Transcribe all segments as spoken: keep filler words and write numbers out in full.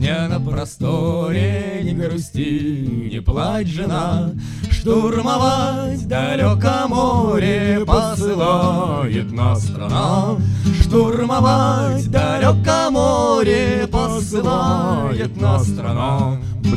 Песня на просторе, не грусти, не плачь, жена. Штурмовать далеко море посылает нас страна. Штурмовать далеко море посылает нас страна.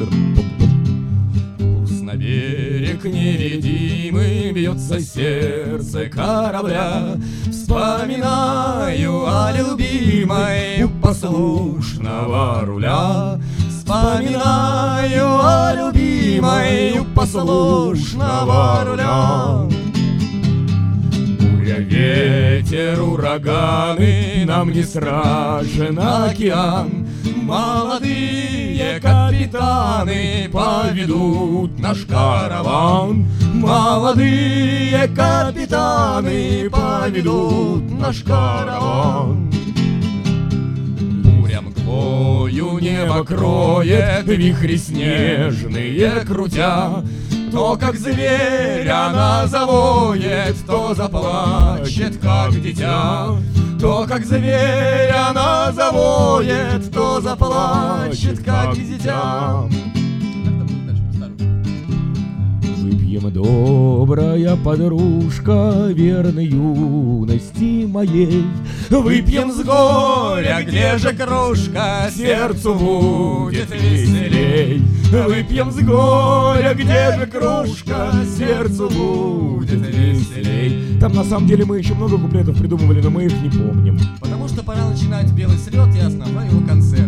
На берег невидимый бьется сердце корабля. Вспоминаю о любимой у послушного руля. Вспоминаю о любимой у послушного руля. Буря, ветер, ураганы, нам не страшен океан. Молодые капитаны поведут наш караван. Молодые капитаны поведут наш караван. Буря мглою небо кроет, вихри снежные крутя. То, как зверь она завоет, то заплачет, как дитя. То, как зверь она завоет, то заплачет, как дитя. Выпьем, добрая подружка, верной юности моей. Выпьем с горя, где же кружка, сердцу будет веселей. Выпьем с горя, где же кружка, сердцу будет веселей. Там на самом деле мы еще много куплетов придумывали, но мы их не помним. Потому что пора начинать белый слет и основной его концерт.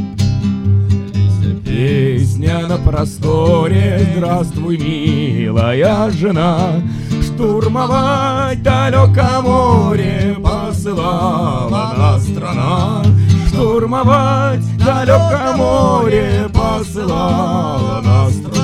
Песня на просторе, здравствуй, милая жена. Штурмовать далеко море посылала нас страна. Штурмовать далеко море посылала нас страна.